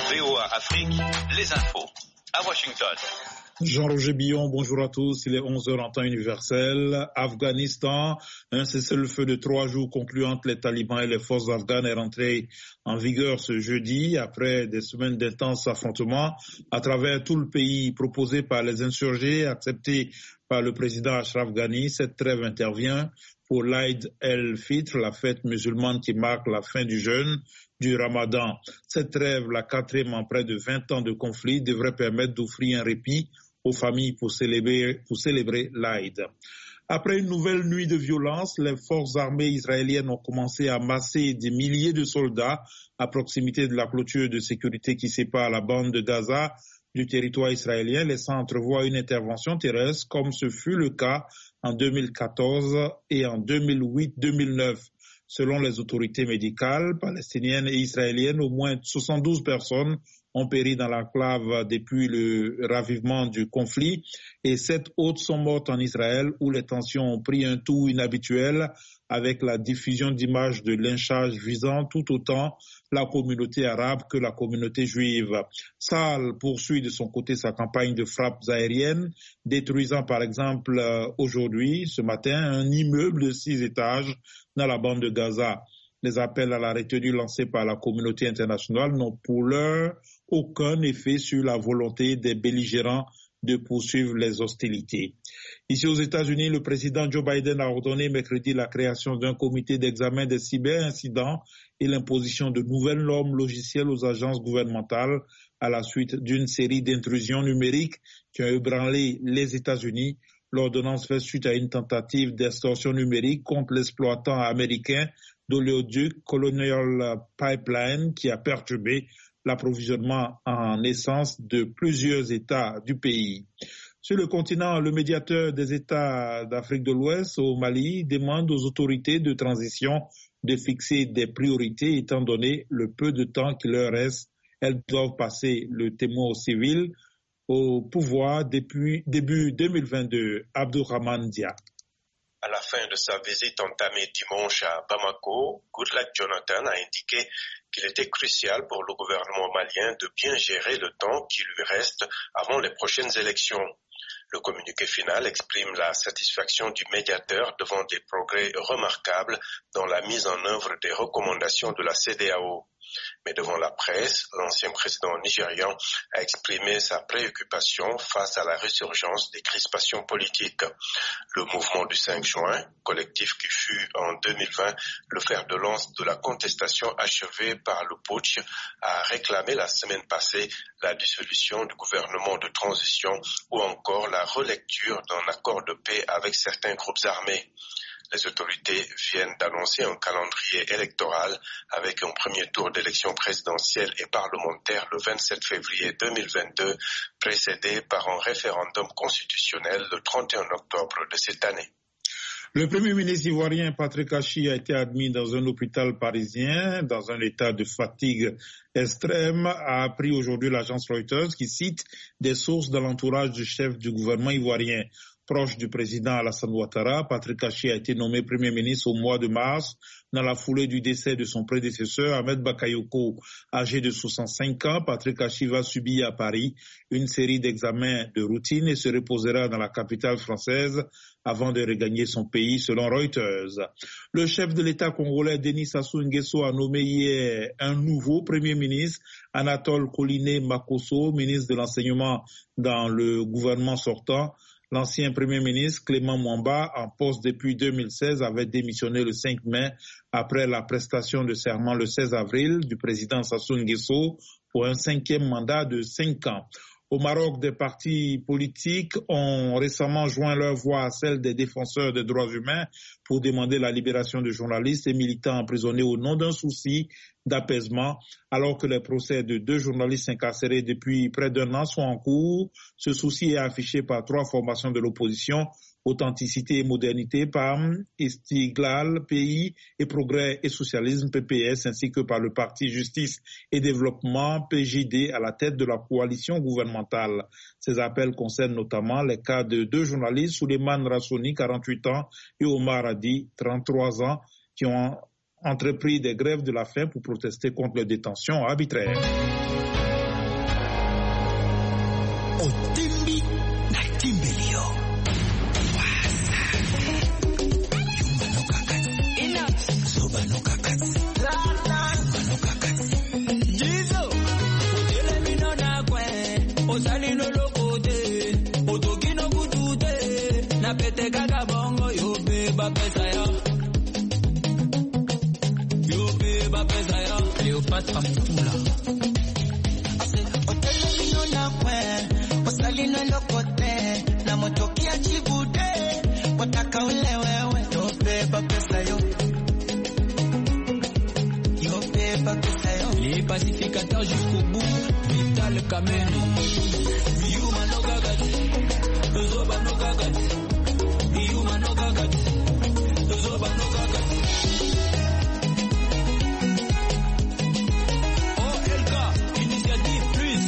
VOA Afrique, les infos. À Washington. Jean-Roger Billon, bonjour à tous. Il est 11h en temps universel. Afghanistan, un cessez-le-feu de 3 jours conclu entre les talibans et les forces afghanes est rentré en vigueur ce jeudi après des semaines d'intenses affrontements à travers tout le pays proposé par les insurgés, accepté par le président Ashraf Ghani. Cette trêve intervient pour l'Aïd el-Fitr, la fête musulmane qui marque la fin du jeûne du Ramadan. Cette trêve, la 4e en près de 20 ans de conflit, devrait permettre d'offrir un répit aux familles pour célébrer l'Aïd. Après une nouvelle nuit de violence, les forces armées israéliennes ont commencé à masser des milliers de soldats à proximité de la clôture de sécurité qui sépare la bande de Gaza du territoire israélien, laissant entrevoir une intervention terrestre comme ce fut le cas en 2014 et en 2008-2009. Selon les autorités médicales palestiniennes et israéliennes, au moins 72 personnes ont péri dans l'enclave depuis le ravivement du conflit et 7 autres sont mortes en Israël où les tensions ont pris un tour inhabituel avec la diffusion d'images de lynchage visant tout autant la communauté arabe que la communauté juive. Tsahal poursuit de son côté sa campagne de frappes aériennes, détruisant par exemple aujourd'hui, ce matin, un immeuble de 6 étages dans la bande de Gaza. Les appels à la retenue lancés par la communauté internationale n'ont pour l'heure aucun effet sur la volonté des belligérants de poursuivre les hostilités. Ici aux États-Unis, le président Joe Biden a ordonné mercredi la création d'un comité d'examen des cyberincidents et l'imposition de nouvelles normes logicielles aux agences gouvernementales à la suite d'une série d'intrusions numériques qui ont ébranlé les États-Unis. L'ordonnance fait suite à une tentative d'extorsion numérique contre l'exploitant américain d'oléoduc Colonial Pipeline qui a perturbé l'approvisionnement en essence de plusieurs États du pays. Sur le continent, le médiateur des États d'Afrique de l'Ouest au Mali demande aux autorités de transition de fixer des priorités étant donné le peu de temps qu'il leur reste. Elles doivent passer le témoin civil au pouvoir depuis début 2022. Abdourahmane Dia. À la fin de sa visite entamée dimanche à Bamako, Goodluck Jonathan a indiqué qu'il était crucial pour le gouvernement malien de bien gérer le temps qui lui reste avant les prochaines élections. Le communiqué final exprime la satisfaction du médiateur devant des progrès remarquables dans la mise en œuvre des recommandations de la CEDEAO. Mais devant la presse, l'ancien président nigérian a exprimé sa préoccupation face à la résurgence des crispations politiques. Le mouvement du 5 juin, collectif qui fut en 2020 le fer de lance de la contestation achevée par le putsch, a réclamé la semaine passée la dissolution du gouvernement de transition ou encore la relecture d'un accord de paix avec certains groupes armés. Les autorités viennent d'annoncer un calendrier électoral avec un premier tour d'élection présidentielle et parlementaire le 27 février 2022, précédé par un référendum constitutionnel le 31 octobre de cette année. Le Premier ministre ivoirien Patrick Achi a été admis dans un hôpital parisien dans un état de fatigue extrême, a appris aujourd'hui l'agence Reuters qui cite des sources dans l'entourage du chef du gouvernement ivoirien. Proche du président Alassane Ouattara, Patrick Achi a été nommé Premier ministre au mois de mars dans la foulée du décès de son prédécesseur Ahmed Bakayoko. Âgé de 65 ans, Patrick Achi va subir à Paris une série d'examens de routine et se reposera dans la capitale française avant de regagner son pays, selon Reuters. Le chef de l'État congolais Denis Sassou Nguesso a nommé hier un nouveau Premier ministre, Anatole Koliné Makosso, ministre de l'Enseignement dans le gouvernement sortant. L'ancien Premier ministre Clément Mwamba, en poste depuis 2016, avait démissionné le 5 mai après la prestation de serment le 16 avril du président Sassou Nguesso pour un 5e mandat de 5 ans. Au Maroc, des partis politiques ont récemment joint leur voix à celle des défenseurs des droits humains pour demander la libération de journalistes et militants emprisonnés au nom d'un souci d'apaisement, alors que les procès de 2 journalistes incarcérés depuis près d'1 an sont en cours. Ce souci est affiché par 3 formations de l'opposition, Authenticité et Modernité, PAM, Istiglal, Pays et Progrès et Socialisme, PPS, ainsi que par le Parti Justice et Développement, PJD, à la tête de la coalition gouvernementale. Ces appels concernent notamment les cas de 2 journalistes, Souleymane Rassouni, 48 ans, et Omar Hadi, 33 ans, qui ont entrepris des grèves de la faim pour protester contre les détentions arbitraires. Otimbi na Timbelio. Yumba no kakati. Zoba no kakati. Yumba no kakati. Jizo. Otele mino na kwe. Osali no lokote. Otoki no kutute. Na pete kaka bongo. Yo beba pesa ya. Yo beba pesa ya. Cléopâtre Mutula. Otele mino na kwe. Osali no lokote. Na motokia chibude. Wataka ule wewe. Yo beba pesa yo. Yo beba pesa yo. Les pacificateurs jusqu'au bout. Vital Kameni. Yuma no gagati. Zoba no gagati. Yuma no gagati. Zoba no gagati. OLK, initiative plus.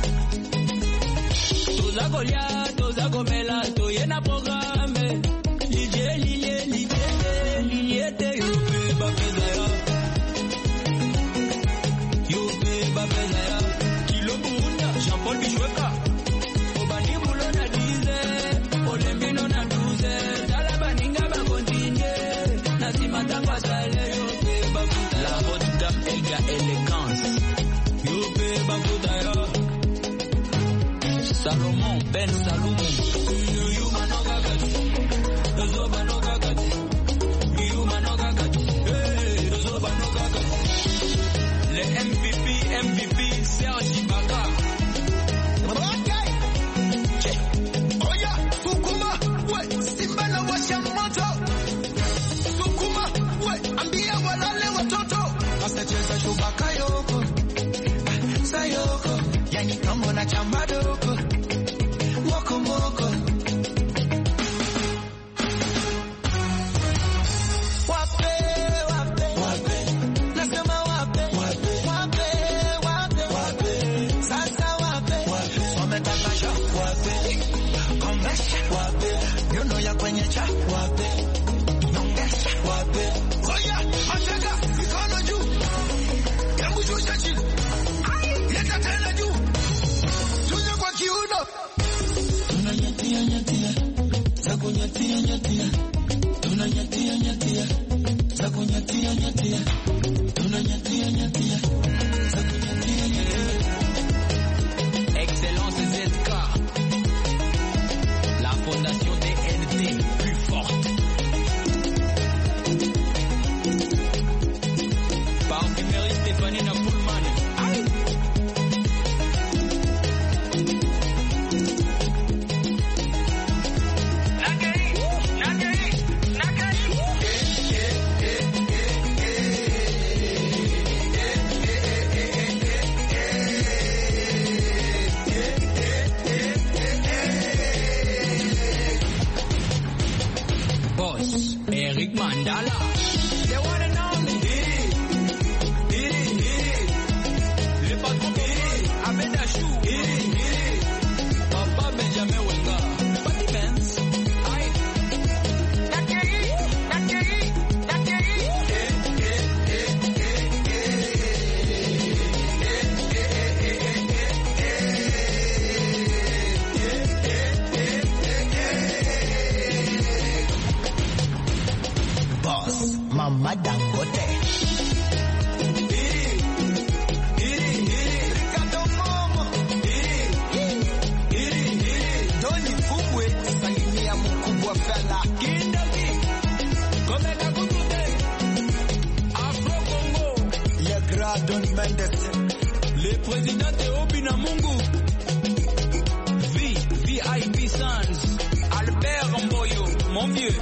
Toza Golia, Toza Gomela, Toyena programme. Liliete, yo beba pesa ya. Yo beba pesa ya. Kilo Burundi, Jean-Paul Bichweka. Obani Bulo na 10, Olembino na 12. Talabaninga ba continue. Nasima tangwa sale, yo beba puta. La haute dame Elga Elegance. Yo beba puta ya. Salomon, Ben Salomon. Yuma no gagati. Zoba no gagati. Yuma no gagati. Hey, Zoba no gagati. Le MVP, Serge Ibaka. Okay. Che. Oya, Sukuma, we, Simba na washa moto. Sukuma, we, ambia walale watoto. Asacheza shubaka yoko. Sayoko, yani kama na chamba doko. Moko moko. Wape, wape, wape. Nasema wape, wape, wape, wape, wape. Sasa wape, wape. Wametakasha, wape. Kongesha, wape. Yono ya kwenye cha, wape. Nyongesha, wape. Oya, mateka, mikono juu. Hebu shusha chini. Leta tena juu. Shusha kwa kiuno. Tunanyatia, nyatia. Za kunyatia, nyatia. Tunanyatia, nyatia. Za kunyatia, nyatia. Tunanyatia, nyatia. Za kunyatia, nyatia. Excellence ZK. La fondation DNT, plus forte. Parfumerie Stéphanie Napoulman. Aïe. Boss, Eric Mandala. The one and only. Le patron Abed Achou. Papa Benjamin Wenga. Patty Benz. Aïe. Boss, Mama Dangote. Ricardo Momo. Doni Fubwe, salimia mkubwa fella. Kindaki. Komeka Kutute. Afro Congo. Le grand Don Mendes. Le président Théobi Namungu. VIP Sans. Albert Mboyo. Mon vieux.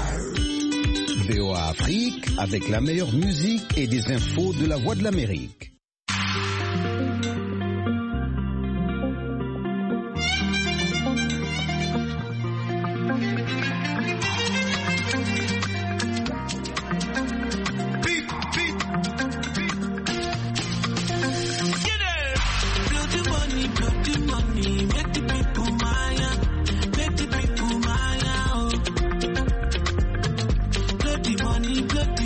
VOA Afrique avec la meilleure musique et des infos de la Voix de l'Amérique.